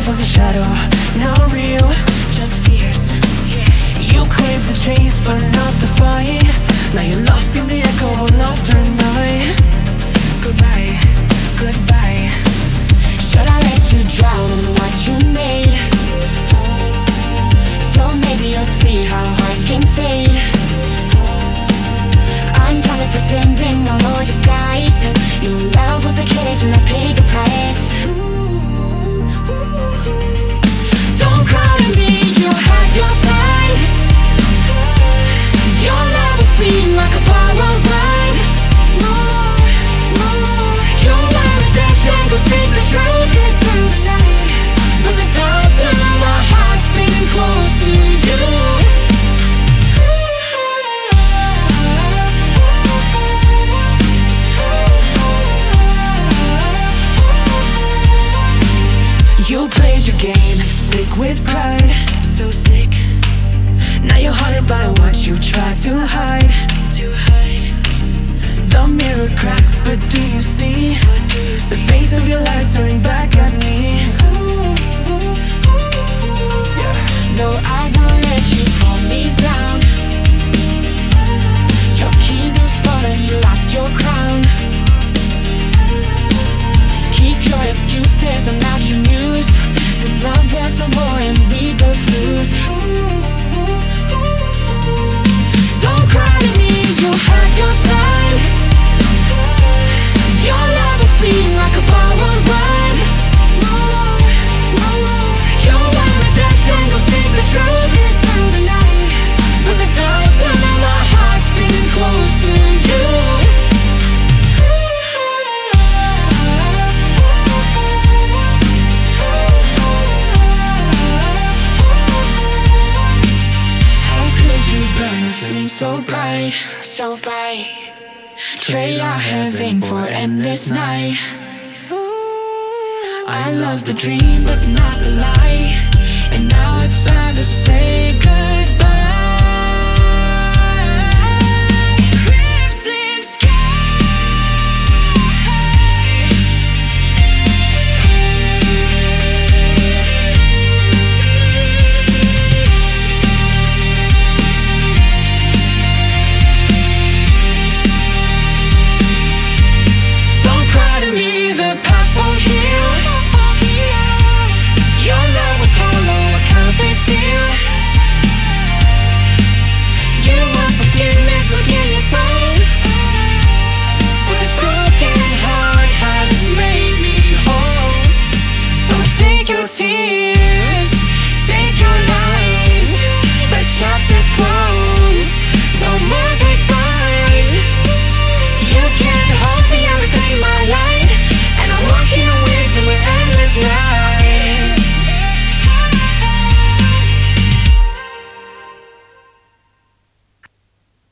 was a shadow, not real, just fears. You crave the chase but not the fight. Now you're lost in the echo of laughter night. Goodbye, goodbye. Should I let you drown in what you made? So maybe you'll see how hearts can fade. I'm done with pretending, no more disguise. Your love was a cage and I paid the price. Don't cry to me, you had your time. Your love was fleeting like a borrowed ride. No more. You were a dead tangle, speak the truth into the night. But the doctor, my heart's been close to you. You played your game, sick with pride. So sick. Now you're haunted by what you tried to hide. The mirror cracks, but do you see the face of your life staring back at me? No, I won't let you pull me down. Your kingdom's fallen, you lost your crown. Keep your excuses, I'm not your muse. This love, there's no more and we both lose. Don't cry to me, you had your time. Your love is fleeting like a borrowed ride. No more. You were a dead tangle, speak the truth into the night. But the doctor, my heart's been close to you. So bright, so bright. Trade our heaven for endless night. I love the dream but not the lie. And now it's time to say